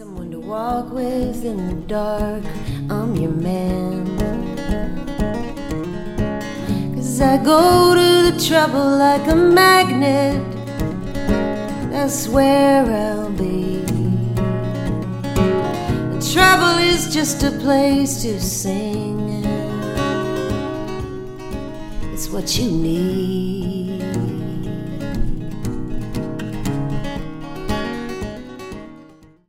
Someone to walk with in the dark, I'm your man. 'Cause I go to the trouble like a magnet, that's where I'll be. The trouble is just a place to sing, it's what you need.